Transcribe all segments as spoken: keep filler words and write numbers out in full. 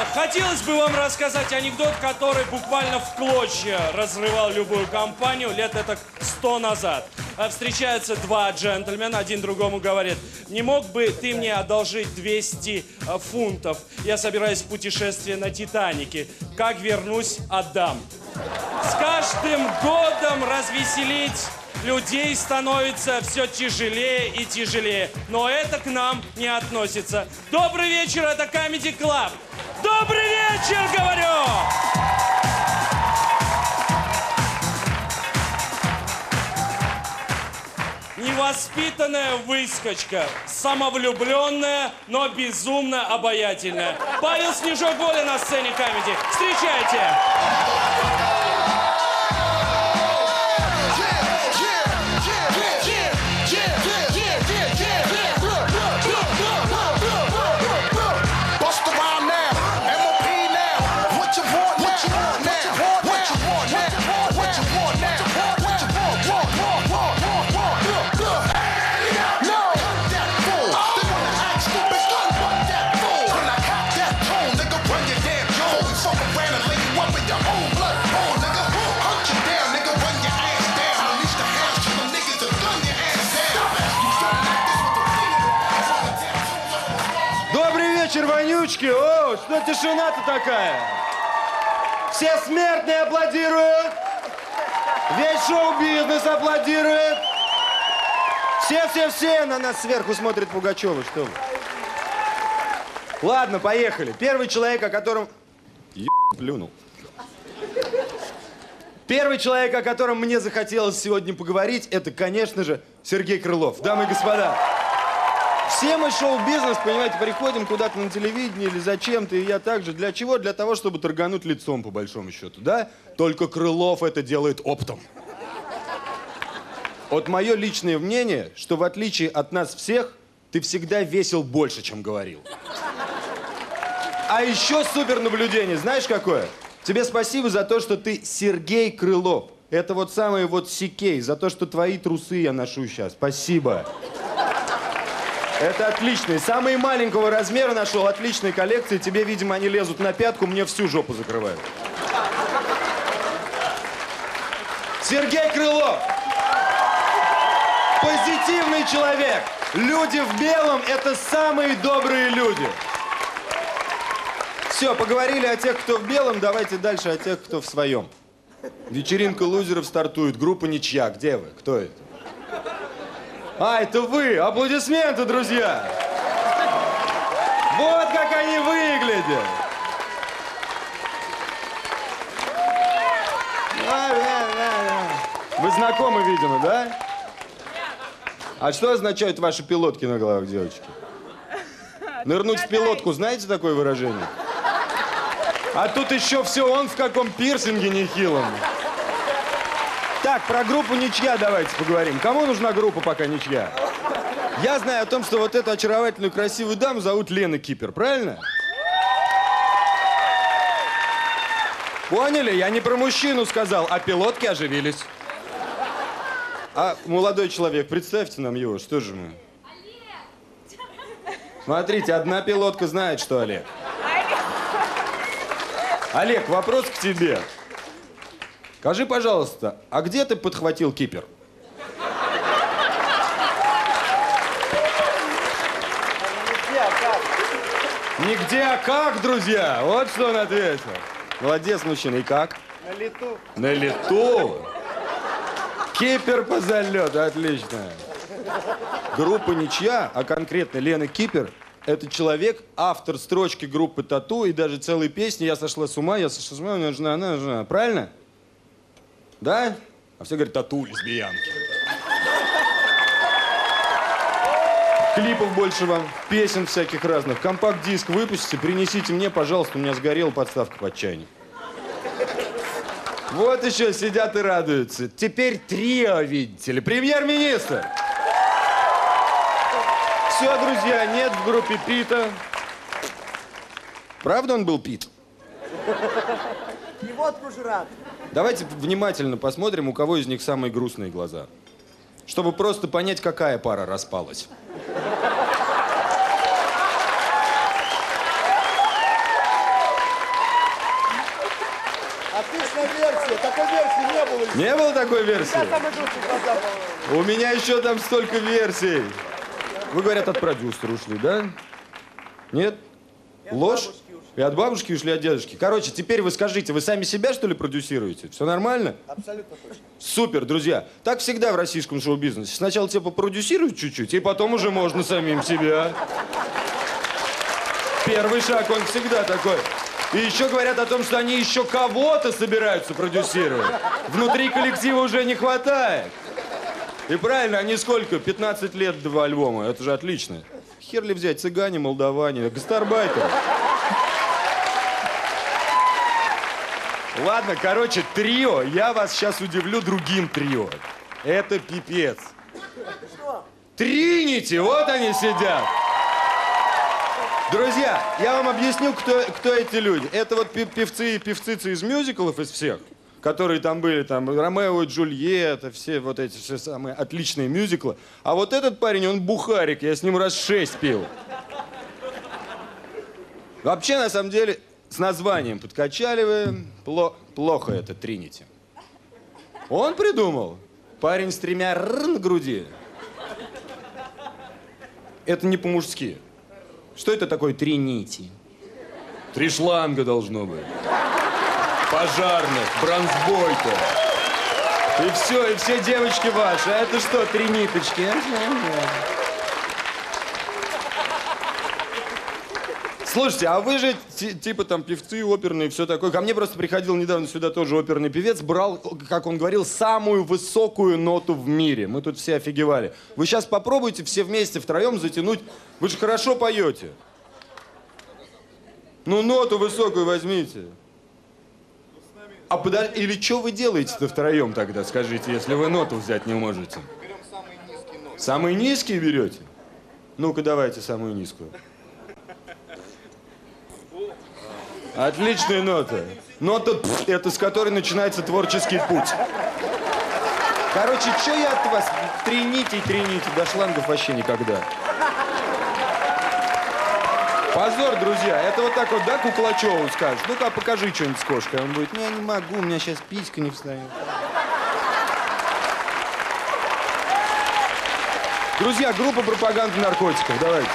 хотелось бы вам рассказать анекдот, который буквально в клочья разрывал любую компанию лет это сто назад. Встречаются два джентльмена, один другому говорит: не мог бы ты мне одолжить двести фунтов? Я собираюсь в путешествие на Титанике. Как вернусь, отдам. С каждым годом развеселить людей становится все тяжелее и тяжелее. Но это к нам не относится. Добрый вечер, это Comedy Club. Добрый вечер, говорю! Невоспитанная выскочка, самовлюбленная, но безумно обаятельная. Павел Снежок-Воля на сцене Comedy. Встречайте! Вонючки, о, что тишина-то такая? Все смертные аплодируют, весь шоу-бизнес аплодирует. Все-все-все на нас сверху смотрит Пугачева, что вы. Ладно, поехали. Первый человек, о котором... Еб... плюнул. Первый человек, о котором мне захотелось сегодня поговорить, это, конечно же, Сергей Крылов. Дамы и господа. Все мы шоу-бизнес, понимаете, приходим куда-то на телевидение или зачем-то, и я также. Для чего? Для того, чтобы торгануть лицом, по большому счету, да? Только Крылов это делает оптом. Вот мое личное мнение, что в отличие от нас всех, ты всегда весил больше, чем говорил. А еще супер наблюдение, знаешь какое? Тебе спасибо за то, что ты Сергей Крылов. Это вот самый вот Сикей, за то, что твои трусы я ношу сейчас. Спасибо. Это отлично. И самые маленького размера нашел, отличной коллекции. Тебе, видимо, они лезут на пятку, мне всю жопу закрывают. Сергей Крылов. Позитивный человек. Люди в белом – это самые добрые люди. Все, поговорили о тех, кто в белом, давайте дальше о тех, кто в своем. Вечеринка лузеров стартует. Группа «Ничья». Где вы? Кто это? А, это вы! Аплодисменты, друзья! Вот как они выглядят! Вы знакомы, видимо, да? А что означают ваши пилотки на головах, девочки? Нырнуть в пилотку, знаете такое выражение? А тут еще все он в каком пирсинге нехилом. Так, про группу «Ничья» давайте поговорим. Кому нужна группа пока «Ничья»? Я знаю о том, что вот эту очаровательную красивую даму зовут Лена Кипер, правильно? Поняли? Я не про мужчину сказал, а пилотки оживились. А молодой человек, представьте нам его, что же мы? Олег! Смотрите, одна пилотка знает, что Олег. Олег, вопрос к тебе. Скажи, пожалуйста, а где ты подхватил кипер? Нигде, а как? Нигде, а как, друзья? Вот что он ответил. Молодец, мужчина. И как? На лету. На лету? Кипер по залету. Отлично. Группа «Ничья», а конкретно Лена Кипер, это человек, автор строчки группы «Тату» и даже целой песни «Я сошла с ума, я сошла с ума, она жена, она жена». Правильно? Да? А все говорят, тату, лесбиянки. Клипов больше вам, песен всяких разных. Компакт-диск выпустите, принесите мне, пожалуйста, у меня сгорела подставка под чайник. Вот еще сидят и радуются. Теперь трио, видите ли, премьер-министр. Все, друзья, нет в группе Пита. Правда он был Пит? И водку жрат. Давайте внимательно посмотрим, у кого из них самые грустные глаза. Чтобы просто понять, какая пара распалась. отличная версия. Такой версии не было еще. Не было такой версии? Я самый лучший глаза. У меня еще там столько версий. Вы, говорят, от продюсера ушли, да? Нет? Ложь? И от бабушки ушли, от дедушки. Короче, теперь вы скажите, вы сами себя, что ли, продюсируете? Все нормально? Абсолютно точно. Супер, друзья. Так всегда в российском шоу-бизнесе. Сначала тебя попродюсируют чуть-чуть, и потом уже можно самим себя. Первый шаг, он всегда такой. И еще говорят о том, что они еще кого-то собираются продюсировать. Внутри коллектива уже не хватает. И правильно, они сколько? пятнадцать лет, два альбома. Это же отлично. Хер ли взять, цыгане, молдаване, гастарбайтеры. Ладно, короче, трио. Я вас сейчас удивлю другим трио. Это пипец. Тринити, вот они сидят. Друзья, я вам объясню, кто, кто эти люди. Это вот певцы и певцицы из мюзиклов, из всех, которые там были, там, Ромео и Джульетта, все вот эти все самые отличные мюзиклы. А вот этот парень, он бухарик, я с ним раз шесть пил. Вообще, на самом деле, с названием подкачали вы, пло плохо это Тринити. Он придумал. Парень с тремя р на груди. Это не по-мужски. Что это такое Тринити? Три шланга должно быть. Пожарных, бронзбойка. И все, и все девочки ваши. А это что, три ниточки? Слушайте, а вы же типа там певцы оперные, все такое. Ко мне просто приходил недавно сюда тоже оперный певец, брал, как он говорил, самую высокую ноту в мире. Мы тут все офигевали. Вы сейчас попробуйте все вместе втроем затянуть. Вы же хорошо поете. Ну, ноту высокую возьмите. А подож... Или что вы делаете-то втроем тогда, скажите, если вы ноту взять не можете? Берем самые низкие ноты. Самые низкие берете? Ну-ка, давайте самую низкую. Отличная нота. Нота, пф, это с которой начинается творческий путь. Короче, что я от вас? Тринити, тринити, до шлангов вообще никогда. Позор, друзья. Это вот так вот, да, Куклачеву скажешь? Ну-ка, покажи что-нибудь с кошкой. Он будет, ну, я не могу, у меня сейчас писька не встает. Друзья, группа пропаганды наркотиков, давайте.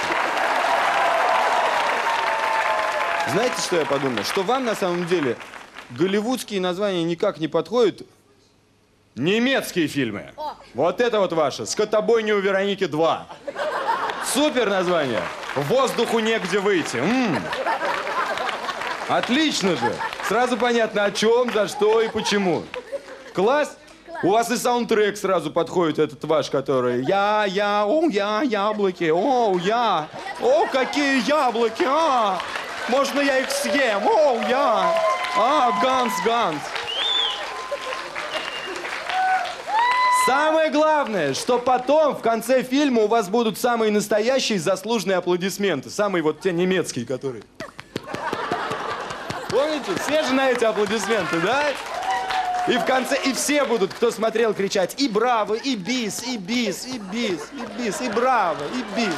Знаете, что я подумал? Что вам, на самом деле, голливудские названия никак не подходят. Немецкие фильмы. О. Вот это вот ваше. «Скотобойня у Вероники два». Супер название. «Воздуху негде выйти». М-м. Отлично же. Сразу понятно, о чем, за что и почему. Класс? У вас и саундтрек сразу подходит, этот ваш, который «Я, я, о, я, яблоки, о, я, о, какие яблоки, а, можно я их съем, о, я, а, Ганс, Ганс». Самое главное, что потом, в конце фильма, у вас будут самые настоящие заслуженные аплодисменты. Самые вот те немецкие, которые... Помните? Все же на эти аплодисменты, да? И в конце, и все будут, кто смотрел, кричать и браво, и бис, и бис, и бис, и бис, и браво, и бис.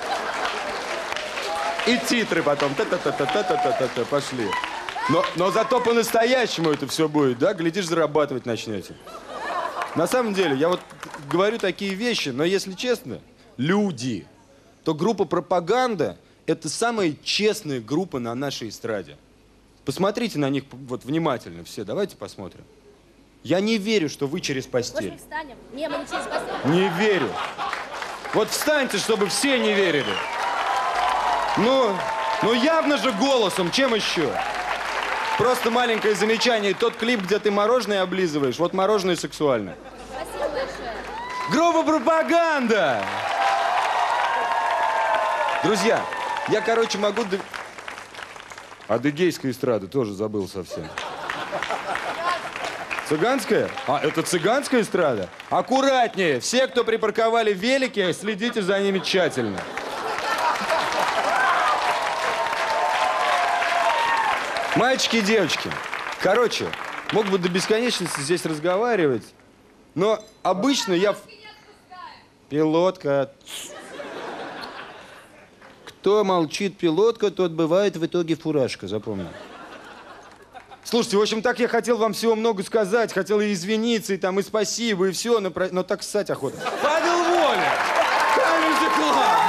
И титры потом. Та-та-та-та-та-та-та-та пошли. Но, но зато по-настоящему это все будет, да? Глядишь, зарабатывать начнете. На самом деле, я вот говорю такие вещи, но если честно, люди, то группа «Пропаганда» — это самая честная группа на нашей эстраде. Посмотрите на них вот внимательно все, давайте посмотрим. Я не верю, что вы через постель. Может, встанем? Не, мы не через постель. Не верю. Вот встаньте, чтобы все не верили. Ну, ну явно же голосом, чем еще? Просто маленькое замечание. Тот клип, где ты мороженое облизываешь, вот мороженое сексуально. Спасибо большое. Группа «Пропаганда». Друзья, я, короче, могу... Адыгейская эстрада тоже забыл совсем. Цыганская? А, это цыганская эстрада? Аккуратнее. Все, кто припарковали велики, следите за ними тщательно. Мальчики и девочки. Короче, мог бы до бесконечности здесь разговаривать, но обычно я... Пилотка. Кто молчит, пилотка, тот бывает в итоге фуражка, запомни. Слушайте, в общем, так я хотел вам всего много сказать, хотел и извиниться, и там, и спасибо, и все, но, про... но так ссать охота. Павел Воля! Comedy Club!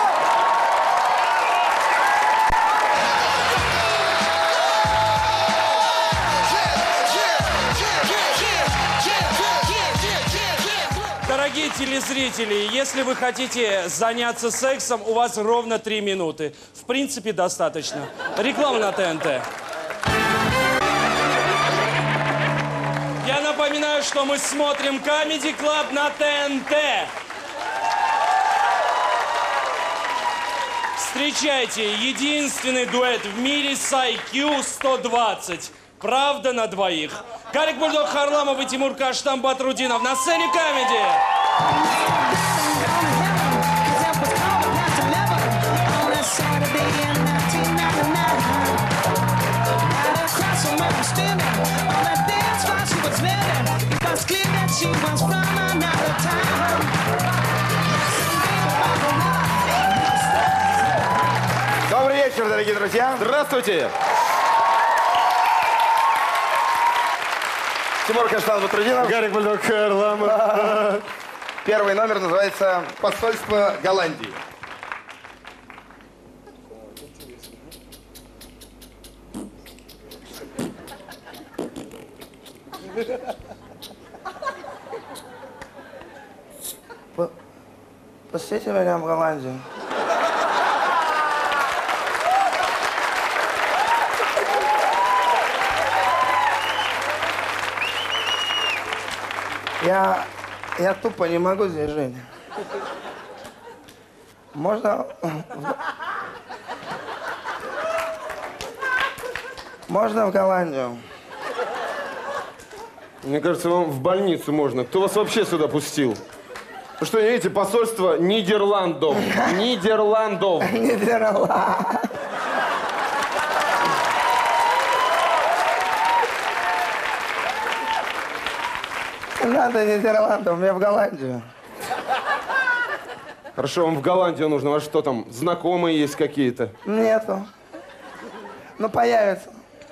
Дорогие телезрители, если вы хотите заняться сексом, у вас ровно три минуты. В принципе, достаточно. Реклама на ТНТ. Я напоминаю, что мы смотрим Comedy Club на ТНТ. Встречайте, единственный дуэт в мире с ай кью сто двадцать. Правда на двоих. Гарик Бульдог Харламов и Тимур Каштам Батрудинов на сцене Comedy. Добрый вечер, дорогие друзья. Здравствуйте! Тимур Каштан Батрудинов. Гарик Бульдог Харламов. Первый номер называется «Посольство Голландии». Пустите меня в Голландию. Я, я тупо не могу здесь жить. Можно... Можно в Голландию? Мне кажется, вам в больницу можно. Кто вас вообще сюда пустил? Вы что, не видите, посольство Нидерландов. Нидерландов. Нидерланд. Надо Нидерландов, мне в Голландию. Хорошо, вам в Голландию нужно. У вас что там, знакомые есть какие-то? Нету. Ну, появится.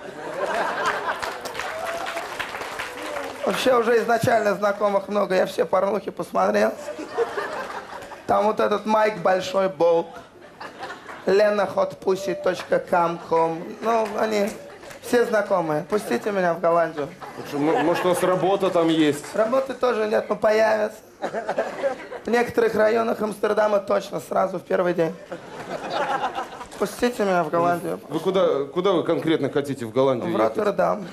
Вообще уже изначально знакомых много. Я все порнухи посмотрел. Там вот этот Майк Большой Болт. лена хот пусси точка ком. Ну, они все знакомые. Пустите меня в Голландию. Может, у вас работа там есть? Работы тоже нет, но появится. В некоторых районах Амстердама точно, сразу в первый день. Пустите меня в Голландию. Вы куда, куда вы конкретно хотите в Голландию В ехать? Роттердам.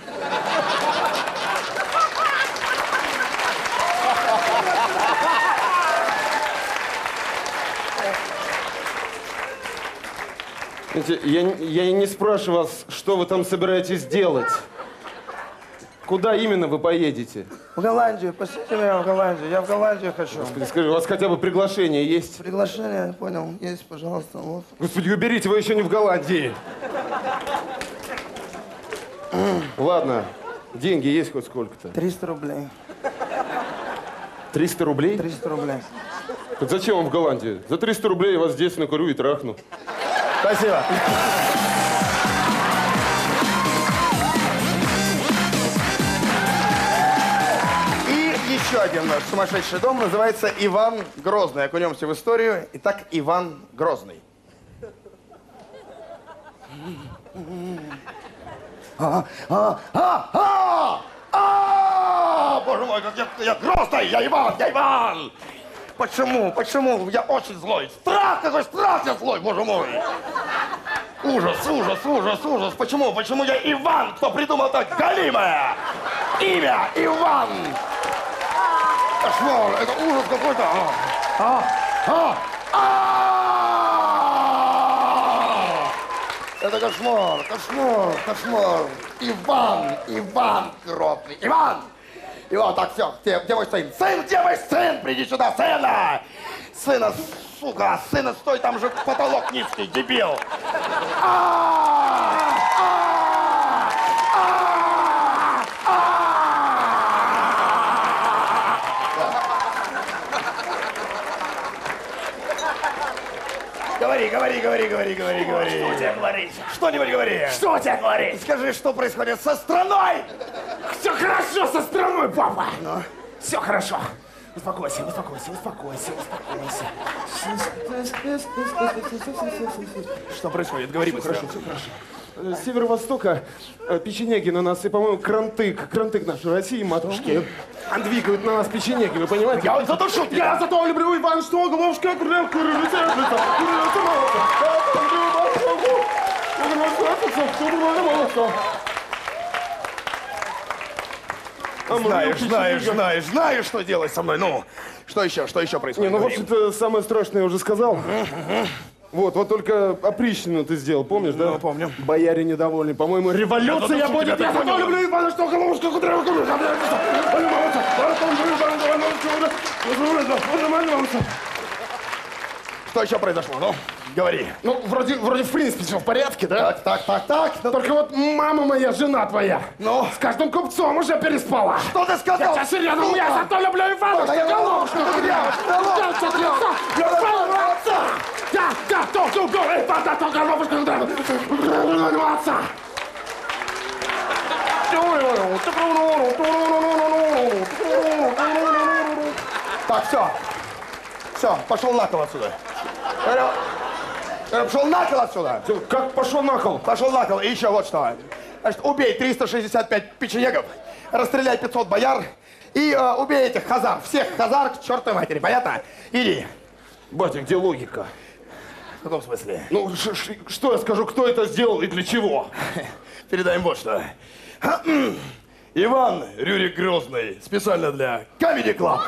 Знаете, я, я не спрашиваю вас, что вы там собираетесь делать. Куда именно вы поедете? В Голландию. Пустите меня в Голландию. Я в Голландию хочу. Господи, скажи, у вас хотя бы приглашение есть? Приглашение, понял. Есть, пожалуйста. Вот. Господи, уберите, вы еще не в Голландии. Ладно, деньги есть хоть сколько-то? триста рублей. триста рублей? триста рублей. Так зачем вам в Голландию? За триста рублей я вас здесь накурю и трахну. Спасибо. И еще один наш сумасшедший дом называется Иван Грозный. Окунемся в историю. Итак, Иван Грозный. А, а, а, а, а, боже мой, как я, я грозный, я Иван, я Иван! Почему, почему? Я очень злой. Страх, какой страх, я злой, боже мой! Ужас, ужас, ужас, ужас. Почему, почему я Иван? Кто придумал так галимое имя Иван? Кошмар, это ужас какой-то. А, а, а! Это кошмар, кошмар, кошмар. Иван, Иван Грозный. Иван! И вот так, все, где, где мой сын? Сын, где мой сын? Приди сюда, сына! Сына, сука, сына, стой, там же потолок низкий, дебил! А, а, а, а. Говори, говори, говори, говори, говори, говори, говори. Что тебе говорить? Что-нибудь говори. Что тебе говорить? Скажи, что происходит со страной? Все хорошо со страной, папа. Ну? Все хорошо. Успокойся, успокойся, успокойся, успокойся. Что происходит? Говори быстро. Хорошо, все хорошо. С северо-востока э, печенеги на нас и, по-моему, крантык, крантык нашей России, матушки, двигают на нас печенеги, вы понимаете? Я вот задушу тебя. Я зато люблю Иван, что головушка, крылья, Знаешь, знаешь, знаешь, знаешь, что делать со мной. Ну, что еще, что еще Не, происходит? ну, в Говори. общем-то, самое страшное я уже сказал. Вот, вот только опричнину ты сделал, помнишь, да? Ну, помню. Бояре недовольны. По-моему, революция Я будет. тебя Я зато понял. люблю Ивана, что головушка, кудрявая, Что еще произошло? Ну, говори. Ну, вроде, вроде, в принципе, все в порядке, да? Так, так, так, так. Ну, Только вот мама моя, жена твоя, Ну? с каждым купцом уже переспала. что ты сказал? Я тебя серьезно, я зато люблю Ивана, Да я что головушка, головушку кудрявая, кудрявая, кудрявая, отца! Да, да, то, то, то, эй, да, то, головушка, кудрявая, отца! Так, все. Все, пошел на кол отсюда. Говорю, говорю, пошел на кол отсюда. Как пошел на кол? Пошел на кол. И еще вот что. Значит, убей триста шестьдесят пять печенегов, расстреляй пятьсот бояр и э, убей этих хазар. Всех хазар к чертовой матери. Понятно? Иди. Батя, где логика? В каком смысле? Ну, ш- ш- что я скажу, кто это сделал и для чего? Передаем вот что. Иван Рюрик Грозный. Специально для Comedy Club.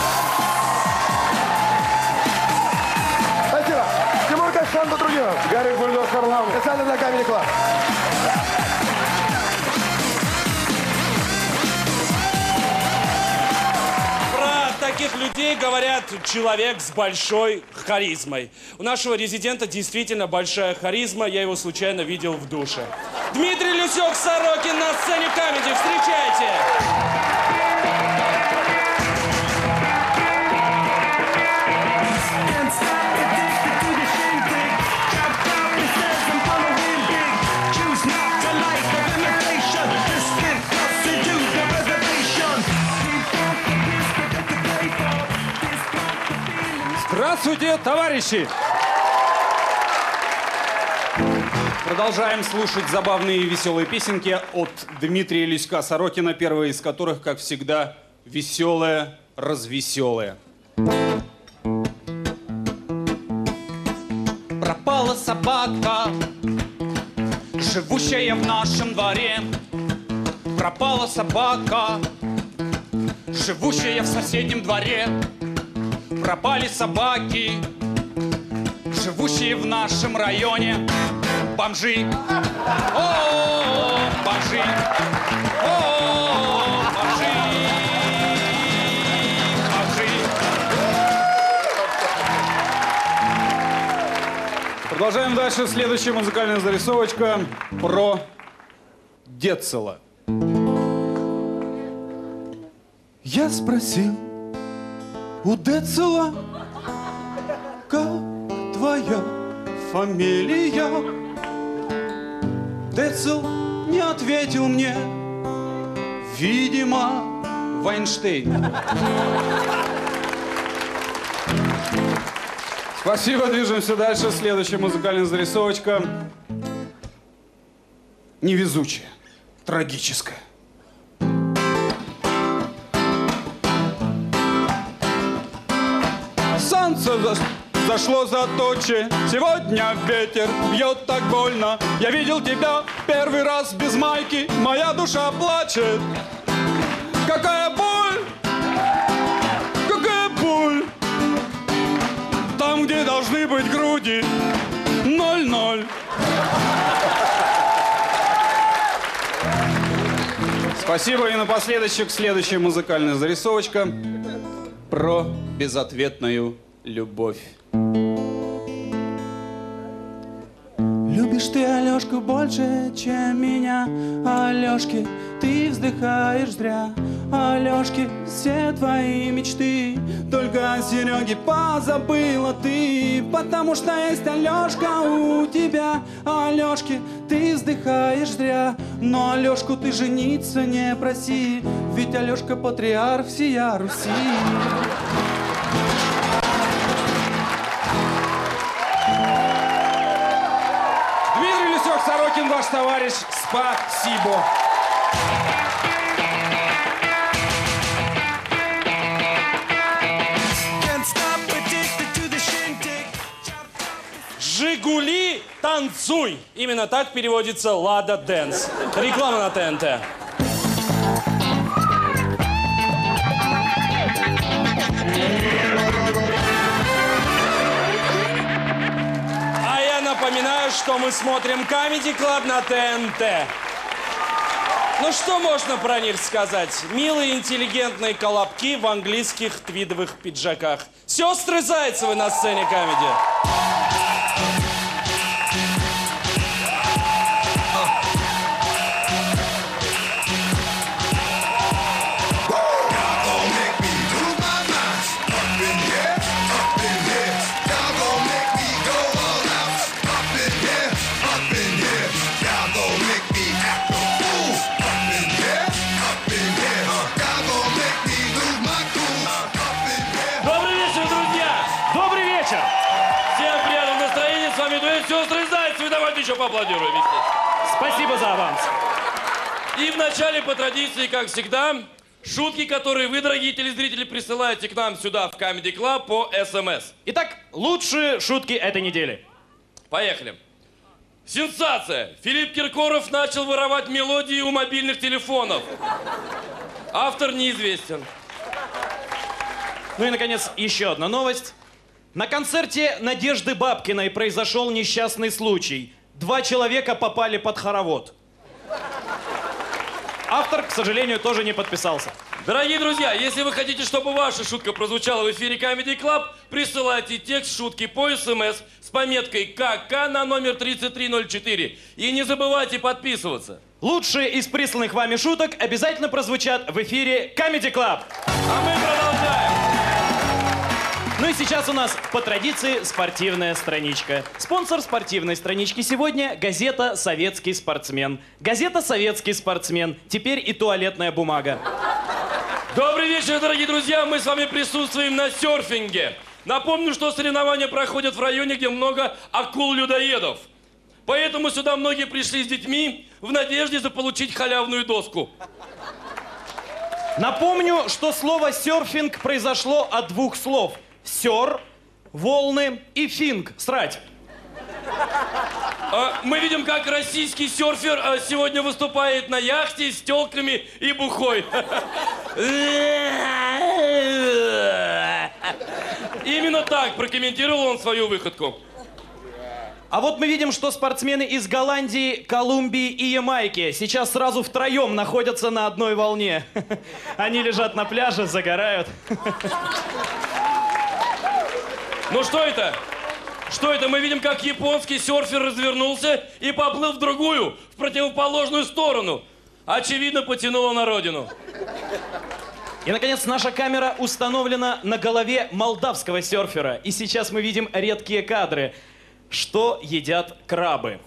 Спасибо. Тимур Кашан Батрудинов. Гарик Бульдог Харламов. Специально для Comedy Club. Про таких людей говорят человек с большой харизмой. У нашего резидента действительно большая харизма. Я его случайно видел в душе. Дмитрий Люсёк-Сорокин на сцене Comedy. Встречайте! Здравствуйте, товарищи! Продолжаем слушать забавные и веселые песенки от Дмитрия Люська-Сорокина, первая из которых, как всегда, веселая, развеселая. Пропала собака, живущая в нашем дворе. Пропала собака, живущая в соседнем дворе. Пропали собаки, живущие в нашем районе. Бомжи, о, бомжи, о, бомжи, бомжи. Продолжаем дальше. Следующая музыкальная зарисовочка про Децела. Я спросил у Децела, как твоя фамилия? Децл не ответил мне, видимо, Вайнштейн. Спасибо, движемся дальше. Следующая музыкальная зарисовочка. Невезучая, трагическая. Солнце зашло за тучи, сегодня ветер бьет так больно. Я видел тебя первый раз без майки, моя душа плачет. Какая боль, какая боль. Там, где должны быть груди, ноль-ноль. Спасибо. И напоследочек следующая музыкальная зарисовочка про безответную любовь. Любишь ты Алёшку больше, чем меня, Алёшки, ты вздыхаешь зря. Алёшки, все твои мечты, только о Сереге позабыла ты. Потому что есть Алёшка у тебя, Алёшки, ты вздыхаешь зря. Но Алёшку ты жениться не проси, ведь Алёшка патриарх всея Руси. Дмитрий Лисёк-Сорокин, ваш товарищ, спасибо. «Жигули, танцуй». Именно так переводится «Лада Дэнс». Реклама на ТНТ. А я напоминаю, что мы смотрим Comedy Club на ТНТ. Ну что можно про них сказать? Милые, интеллигентные колобки в английских твидовых пиджаках. Сестры Зайцевы на сцене комедии. Сестры Зайцевы, давайте еще поаплодируем вместе. Спасибо за аванс. И вначале, по традиции, как всегда, шутки, которые вы, дорогие телезрители, присылаете к нам сюда, в Comedy Club, по СМС. Итак, лучшие шутки этой недели. Поехали. Сенсация! Филипп Киркоров начал воровать мелодии у мобильных телефонов. Автор неизвестен. Ну и, наконец, еще одна новость. На концерте Надежды Бабкиной произошел несчастный случай. Два человека попали под хоровод. Автор, к сожалению, тоже не подписался. Дорогие друзья, если вы хотите, чтобы ваша шутка прозвучала в эфире Comedy Club, присылайте текст шутки по СМС с пометкой КК на номер тридцать три ноль четыре. И не забывайте подписываться. Лучшие из присланных вами шуток обязательно прозвучат в эфире Comedy Club. А мы продолжаем. Ну и сейчас у нас, по традиции, спортивная страничка. Спонсор спортивной странички сегодня – газета «Советский спортсмен». Газета «Советский спортсмен». Теперь и туалетная бумага. Добрый вечер, дорогие друзья. Мы с вами присутствуем на серфинге. Напомню, что соревнования проходят в районе, где много акул-людоедов. Поэтому сюда многие пришли с детьми в надежде заполучить халявную доску. Напомню, что слово «серфинг» произошло от двух слов – сер, волны и финг, срать. А, мы видим, как российский серфер а, сегодня выступает на яхте с телками и бухой. Именно так прокомментировал он свою выходку. А вот мы видим, что спортсмены из Голландии, Колумбии и Ямайки сейчас сразу втроем находятся на одной волне. Они лежат на пляже, загорают. Ну что это? Что это? Мы видим, как японский серфер развернулся и поплыл в другую, в противоположную сторону. Очевидно, потянуло на родину. И, наконец, наша камера установлена на голове молдавского серфера. И сейчас мы видим редкие кадры. Что едят крабы?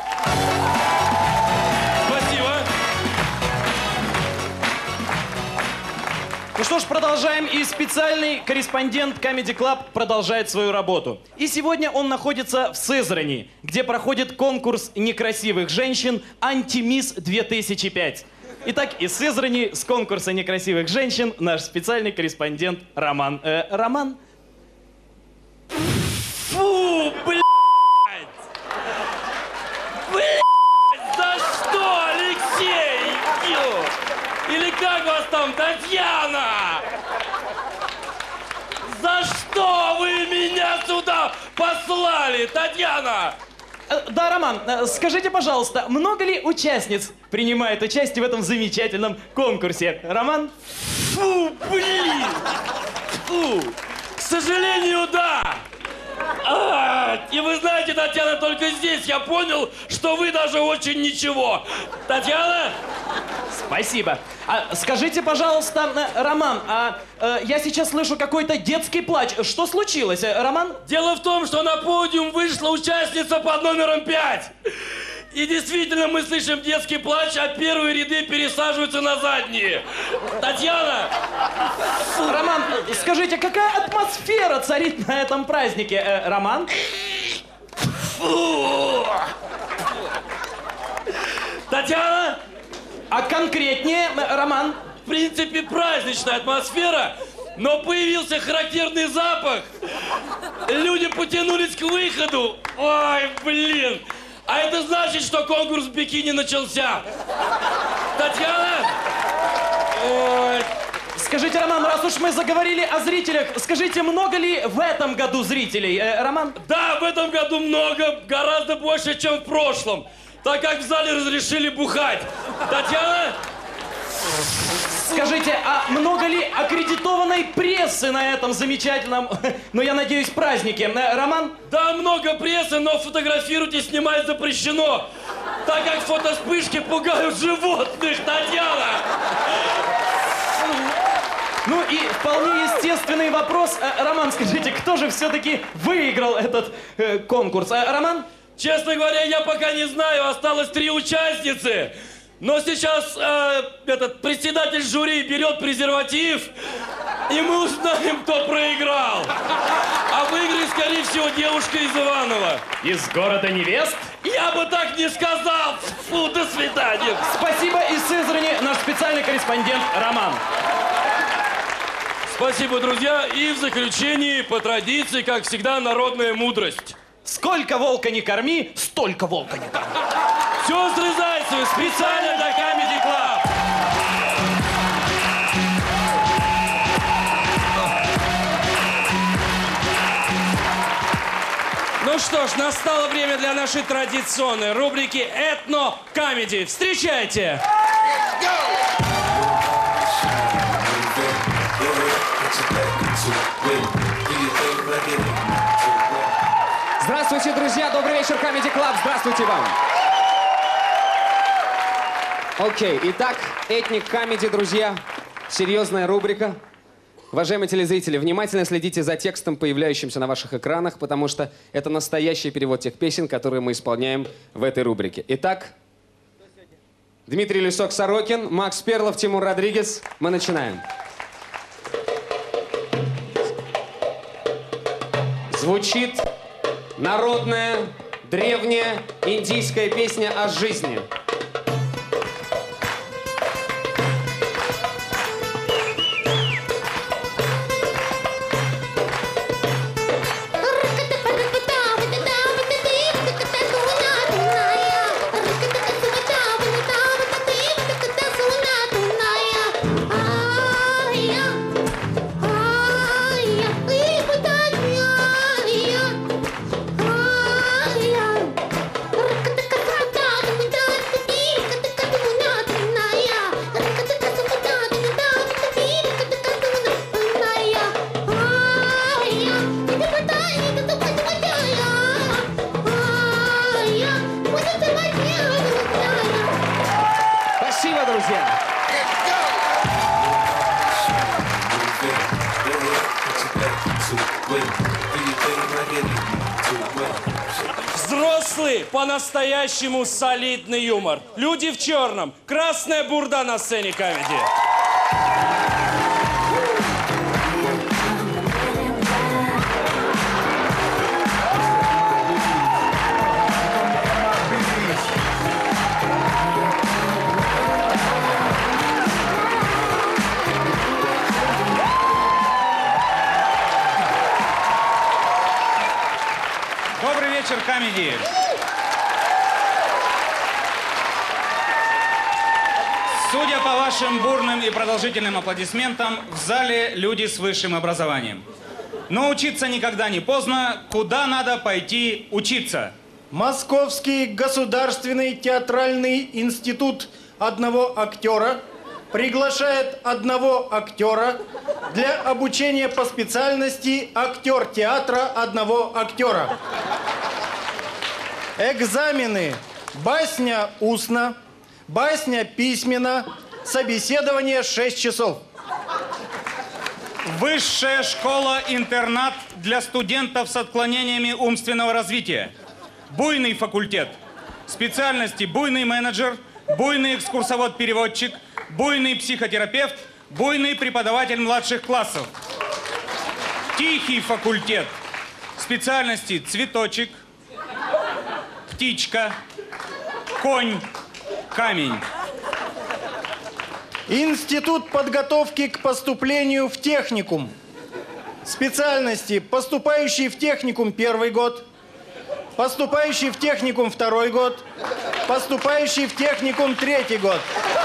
Спасибо. Ну что ж, продолжаем. И специальный корреспондент Comedy Club продолжает свою работу. И сегодня он находится в Сызрани, где проходит конкурс некрасивых женщин «Антимисс две тысячи пять». Итак, из Сызрани с конкурса некрасивых женщин наш специальный корреспондент Роман. Э, Роман? Фу, блядь! Блядь! За что, Алексей? Ё! Или как вас там, Татьяна? За что вы меня сюда послали, Татьяна? Э, да, Роман, э, скажите, пожалуйста, много ли участниц принимает участие в этом замечательном конкурсе? Роман? Фу, блин! Фу! К сожалению, да! А, и вы знаете, Татьяна, только здесь я понял, что вы даже очень ничего. Татьяна? Спасибо. А, скажите, пожалуйста, э, Роман, а э, я сейчас слышу какой-то детский плач. Что случилось, э, Роман? Дело в том, что на подиум вышла участница под номером пять. И действительно мы слышим детский плач, а первые ряды пересаживаются на задние. Татьяна! Роман, скажите, какая атмосфера царит на этом празднике, э, Роман? Фу. Татьяна! А конкретнее, э, Роман? В принципе, праздничная атмосфера, но появился характерный запах. Люди потянулись к выходу. Ой, блин! А это значит, что конкурс в бикини начался. Татьяна! Ой. Скажите, Роман, раз уж мы заговорили о зрителях, скажите, много ли в этом году зрителей, э, Роман? Да, в этом году много, гораздо больше, чем в прошлом, так как в зале разрешили бухать. Татьяна? Скажите, а много ли аккредитованной прессы на этом замечательном, ну, я надеюсь, празднике? Э, Роман? Да, много прессы, но фотографировать и снимать запрещено, так как фотоспышки пугают животных, Татьяна! Ну и вполне естественный вопрос. Э, Роман, скажите, кто же все-таки выиграл этот э, конкурс? Э, Роман? Честно говоря, я пока не знаю, осталось три участницы. Но сейчас э, этот председатель жюри берет презерватив, и мы узнаем, кто проиграл. А выиграет, скорее всего, девушка из Иваново. Из города невест? Я бы так не сказал. Фу, до свидания. Спасибо, из Сызрани наш специальный корреспондент Роман. Спасибо, друзья. И в заключении, по традиции, как всегда, народная мудрость. Сколько волка не корми, столько волка не корми. Сестры Зайцевы, специально для Comedy Club. Ну что ж, настало время для нашей традиционной рубрики «Этно-комеди». Встречайте! Здравствуйте, друзья! Добрый вечер, Comedy Club! Здравствуйте вам! Окей, okay. Итак, Этник Комеди, друзья. Серьезная рубрика. Уважаемые телезрители, внимательно следите за текстом, появляющимся на ваших экранах, потому что это настоящий перевод тех песен, которые мы исполняем в этой рубрике. Итак, Дмитрий Лисок-Сорокин, Макс Перлов, Тимур Родригес. Мы начинаем. Звучит народная, древняя индийская песня о жизни. Взрослый, по-настоящему солидный юмор. Люди в черном. Красная бурда на сцене комедии. Добрый вечер, комедии. Судя по вашим бурным и продолжительным аплодисментам, в зале люди с высшим образованием. Но учиться никогда не поздно. Куда надо пойти учиться? Московский государственный театральный институт одного актера приглашает одного актера для обучения по специальности актер театра одного актера. Экзамены. Басня устно, басня письменно, собеседование шесть часов. Высшая школа-интернат для студентов с отклонениями умственного развития. Буйный факультет. Специальности буйный менеджер, буйный экскурсовод-переводчик, буйный психотерапевт, буйный преподаватель младших классов. Тихий факультет. Специальности цветочек, птичка, конь, камень. Институт подготовки к поступлению в техникум. Специальности: поступающий в техникум первый год, поступающий в техникум второй год, поступающий в техникум третий год.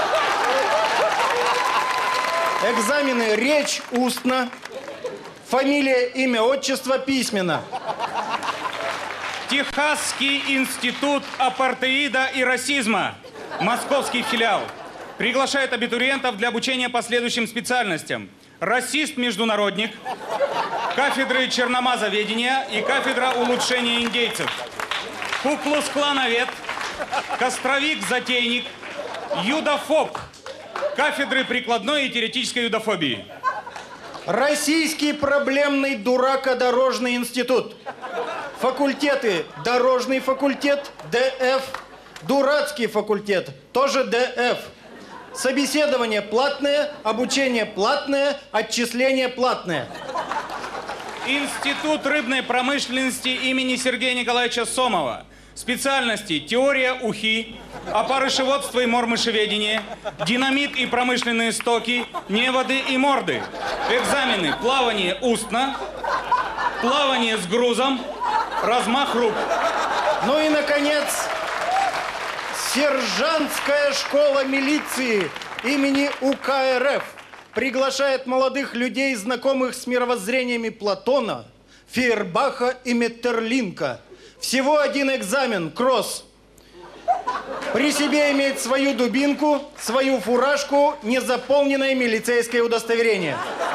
Экзамены: речь устно, фамилия, имя, отчество письменно. Техасский институт апартеида и расизма. Московский филиал. Приглашает абитуриентов для обучения по следующим специальностям. Расист-международник, кафедры черномазоведения и кафедра улучшения индейцев. Куклус-клановед, костровик-затейник, юдофоб, кафедры прикладной и теоретической юдофобии. Российский проблемный дуракодорожный институт. Факультеты: дорожный факультет, ДФ, дурацкий факультет, тоже ДФ. Собеседование платное, обучение платное, отчисление платное. Институт рыбной промышленности имени Сергея Николаевича Сомова. Специальности: теория ухи, опарышеводство и мормышеведение, динамит и промышленные стоки, неводы и морды. Экзамены: плавание устно, плавание с грузом, размах рук. Ну и, наконец, сержантская школа милиции имени УКРФ приглашает молодых людей, знакомых с мировоззрениями Платона, Фейербаха и Меттерлинка. Всего один экзамен, кросс. При себе иметь свою дубинку, свою фуражку, незаполненное милицейское удостоверение.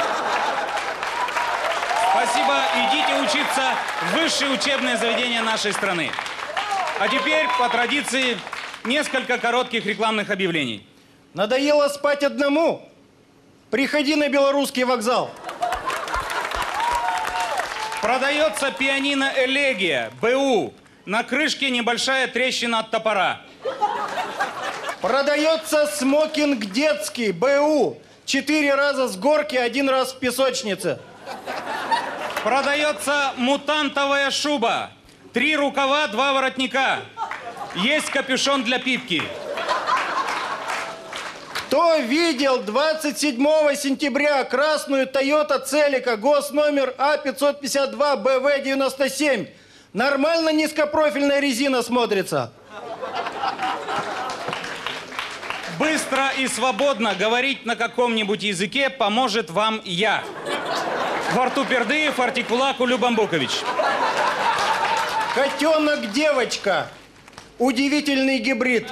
Спасибо. Идите учиться в высшее учебное заведение нашей страны. А теперь, по традиции, несколько коротких рекламных объявлений. Надоело спать одному? Приходи на Белорусский вокзал. Продается пианино «Элегия», БУ. На крышке небольшая трещина от топора. Продается смокинг детский, БУ. Четыре раза с горки, один раз в песочнице. Продается мутантовая шуба. Три рукава, два воротника. Есть капюшон для пипки. Кто видел двадцать седьмого сентября красную Toyota Celica, госномер А пятьсот пятьдесят два Б В девяносто семь? Нормально низкопрофильная резина смотрится. Быстро и свободно говорить на каком-нибудь языке поможет вам я. Вартупердыев Артикулаку Любамбукович. Котенок-девочка. Удивительный гибрид.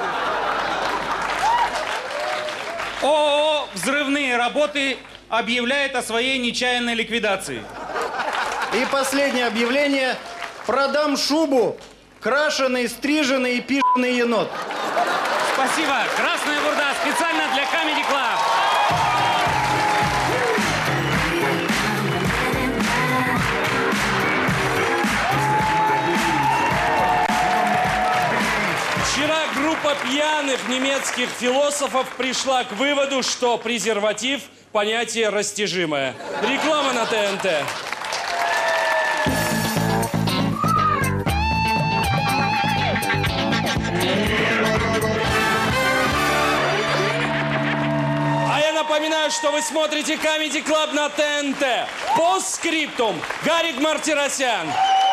ООО «Взрывные работы» объявляет о своей нечаянной ликвидации. И последнее объявление. Продам шубу. Крашеный, стриженный и пи***ный енот. Спасибо. Красная бурда специально для Comedy Club. Вчера группа пьяных немецких философов пришла к выводу, что презерватив – понятие растяжимое. Реклама на Т Н Т. А я напоминаю, что вы смотрите Comedy Club на Т Н Т. Постскриптум. Гарик Мартиросян.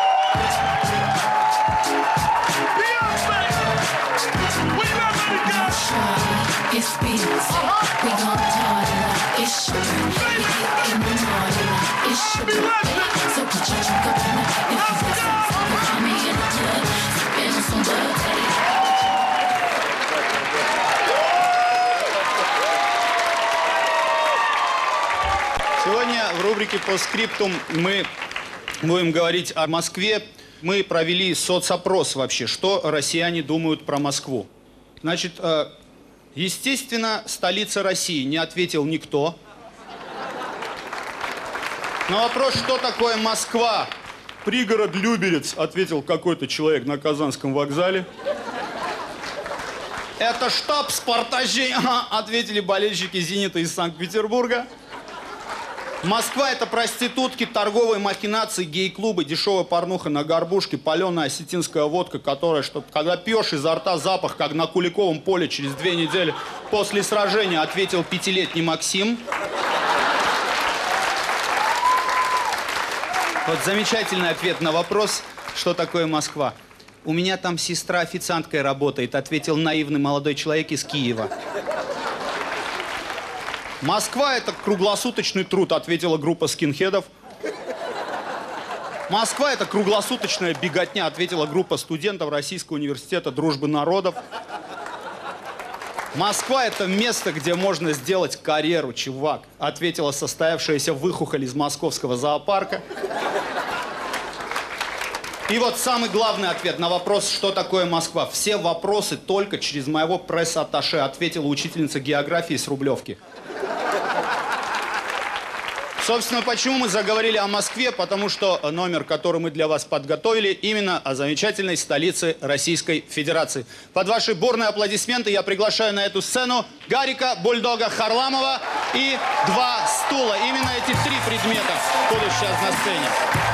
It's beats. We gon' party like it's sugar. We get in the party like it's sugar. So put your drink up in the if you listen. Find me in the club, sippin' on some Bud Light. рубрике «По скриптум» мы будем говорить о Москве. Мы провели соцопрос вообще, что россияне думают про Москву. Значит, э, естественно, столица России, не ответил никто. На вопрос, что такое Москва, пригород Люберец, ответил какой-то человек на Казанском вокзале. Это штаб Спартажей, ответили болельщики «Зенита» из Санкт-Петербурга. Москва — это проститутки, торговые махинации, гей-клубы, дешевая порнуха на горбушке, паленая осетинская водка, которая, что, когда пьешь, изо рта запах, как на Куликовом поле через две недели после сражения, ответил пятилетний Максим. Вот замечательный ответ на вопрос, что такое Москва. У меня там сестра официанткой работает, ответил наивный молодой человек из Киева. Москва — это круглосуточный труд, ответила группа скинхедов. Москва — это круглосуточная беготня, ответила группа студентов Российского университета дружбы народов. Москва — это место, где можно сделать карьеру, чувак, ответила состоявшаяся выхухоль из московского зоопарка. И вот самый главный ответ на вопрос, что такое Москва. Все вопросы только через моего пресс-атташе, ответила учительница географии с Рублевки. Собственно, почему мы заговорили о Москве? Потому что номер, который мы для вас подготовили, именно о замечательной столице Российской Федерации. Под ваши бурные аплодисменты я приглашаю на эту сцену Гарика Бульдога Харламова и два стула. Именно эти три предмета будут сейчас на сцене.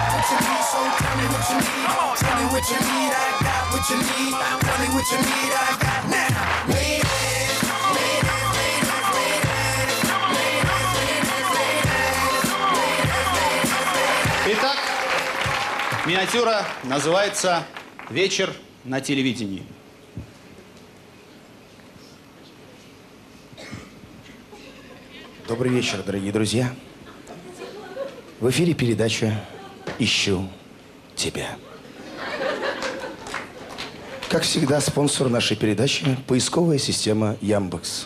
Итак, миниатюра называется «Вечер на телевидении». Добрый вечер, дорогие друзья. В эфире передача «Ищу тебя». Как всегда, спонсор нашей передачи – поисковая система Яндекс.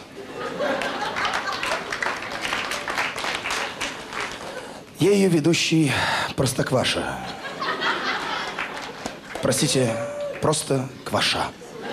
Я ее ведущий Простокваша. Простите, просто Кваша.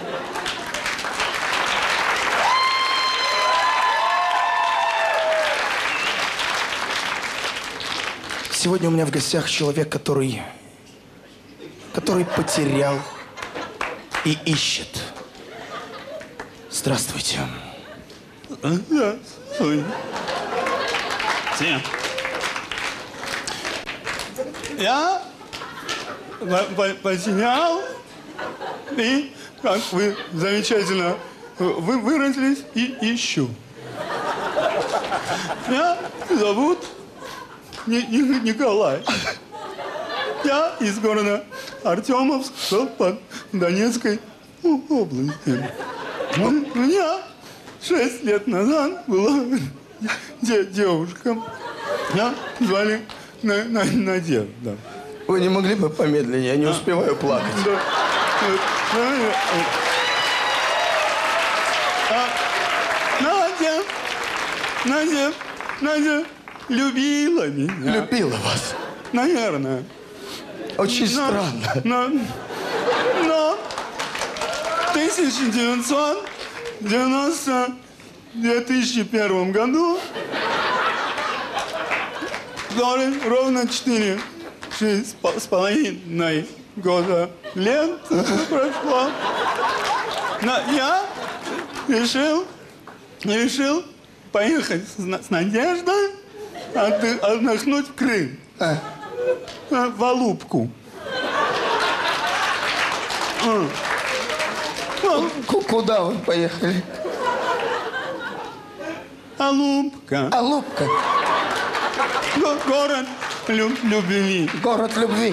Сегодня у меня в гостях человек, который, который потерял и ищет. Здравствуйте. Здравствуй. Всем. Я потерял, и, как вы замечательно вы выразились, и ищу. Меня зовут Николай. Я из города Артемовск, под Донецкой области. У меня шесть лет назад была девушка. Меня звали Надежда. Вы не могли бы помедленнее? Я не а? успеваю плакать. Да. А, Надя, Надя, Надя любила меня. Любила вас? Наверное. Очень но, странно. Но, но в тысяча девятьсот девяносто первом году ровно четыре шесть с половиной года лет прошло. Но я решил, решил поехать с, с Надеждой отдохнуть в Крым. А? В Алупку. Куда вы поехали? Алупка. Алупка. Город люб любви. Город любви.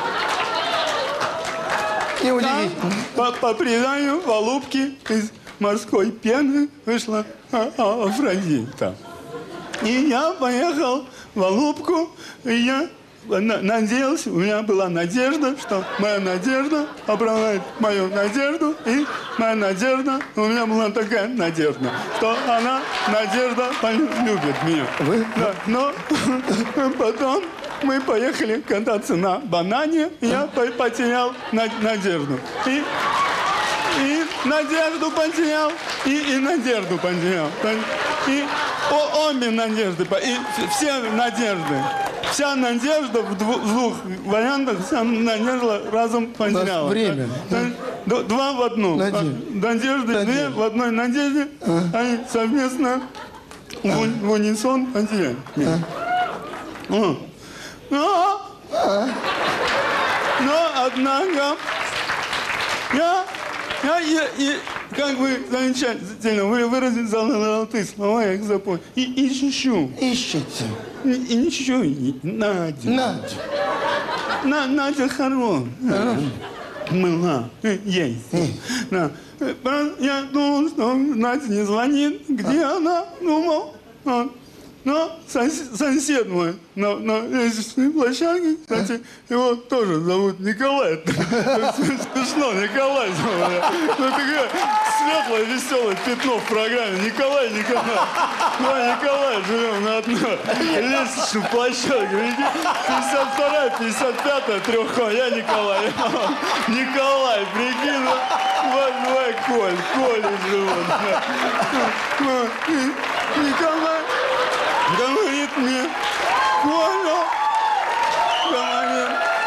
Неудивительно. По, по преданию, в Алупке из морской пены вышла Афродита. И я поехал в Алупку, и я на- надеялся, у меня была надежда, что моя надежда оправдает мою надежду, и моя надежда, у меня была такая надежда, что она, надежда, любит меня. Вы? Да, но потом мы поехали кататься на банане, и я по- потерял на- надежду. И, и надежду потерял, и, и надежду потерял. И о, обе надежды, по- и все надежды. Вся надежда в двух, в двух вариантах, вся надежда разом потеряла. время. Д- Два в одну. Надежда. Надежды две в одной надежде, они совместно в, уни- в унисон потеряли. О. Но, но, однако, я, я, я, и, как вы замечательно, вы выразили золотые слова, я их запомнил. И, и ищу. Ищите. И, и ищу. И Надя. Надя. На, Надя хорошая. Была. Есть. Да. Просто я думал, что Надя не звонит. Где она? Думал. А. Но сос- сосед мой на, на лестничной площадке, кстати, его тоже зовут Николай. Смешно, Николай зовут. Ну, такое светлое, веселое пятно в программе. Николай, Николай. Мы, Николай, живем на одной лестничной площадке. пятьдесят вторая, пятьдесят пятая, трехкомнатная. Я Николай. Николай, прикинь, вот мой Коль, Коля живут. Николай. Говорит мне, Коля, говорит,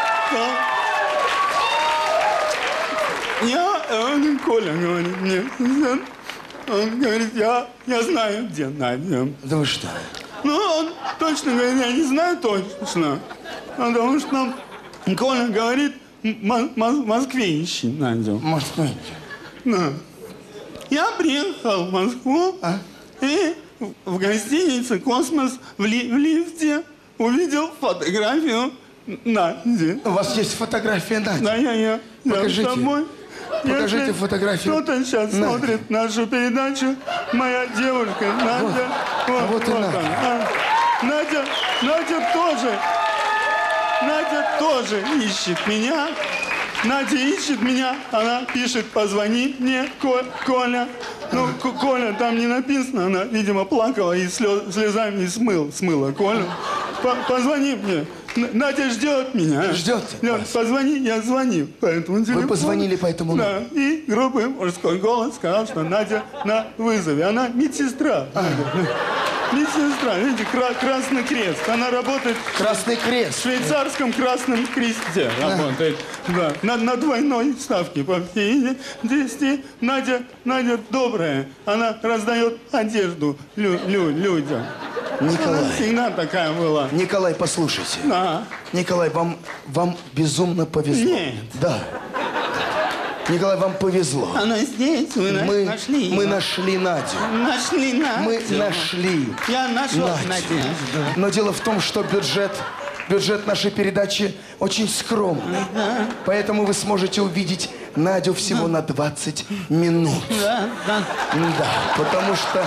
да. Я, он, Коля говорит мне, он говорит, я, я знаю, где Надя. Да вы что? Ну, он точно говорит, я не знаю точно, потому что Коля говорит, в Москве ищи Надю. В Москве? Да. Я приехал в Москву, А? и в гостинице «Космос» в, ли, в лифте увидел фотографию Нади. У вас есть фотография Нади? Да, я, я. Покажите. Я с тобой. Покажите Если фотографию. кто-то сейчас Нади. смотрит нашу передачу, моя девушка Надя. Вот, А вот и Надя. она. А, Надя, Надя тоже, Надя тоже ищет меня. Надя ищет меня, она пишет, позвони мне, Ко- Коля. Ну, К- Коля там не написано, она, видимо, плакала и слез- слезами смыл, смыла Колю. По- позвони мне. Н- Надя ждет меня. Ждет Лён, вас. позвони, я звоню по этому телефону. позвонили по этому Да, и грубый мужской голос сказал, что Надя на вызове. Она медсестра. Надя. Медсестра, видите, кра- Красный Крест. Она работает Красный в крест. швейцарском Красном Кресте. Работает. Да, на, на двойной ставке по всей десяти. Надя, Надя добрая. Она раздает одежду лю- лю- людям. Николай. Она всегда такая была. Николай, послушайте. Да. Николай, вам, вам безумно повезло. Нет. Да. Николай, вам повезло. Она здесь, вы на- Мы, нашли мы ее. нашли Надю. Нашли Надю. Мы нашли Я нашел Надю. Надежду. Но дело в том, что бюджет, бюджет нашей передачи очень скромный. Поэтому вы сможете увидеть Надю всего на двадцать минут. Да, да. Да, потому что...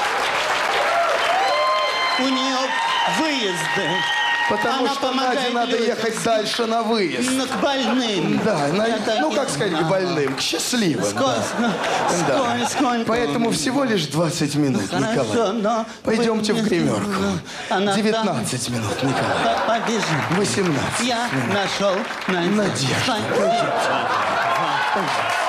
У нее выезды. Потому Она что помогает Наде надо людям. ехать дальше на выезд. Ну, к больным. Да, на- Это ну не как сказать, к знаю. больным, к счастливым. Сколько? да. Да. Сколько? Сколько? Поэтому всего лишь двадцать минут, Хорошо, Николай. но Пойдемте вы в мне- гримерку. Она девятнадцать минут, Николай. там- по- Побежим. восемнадцать Я минут. нашел Надежду. Надежду. Спасибо.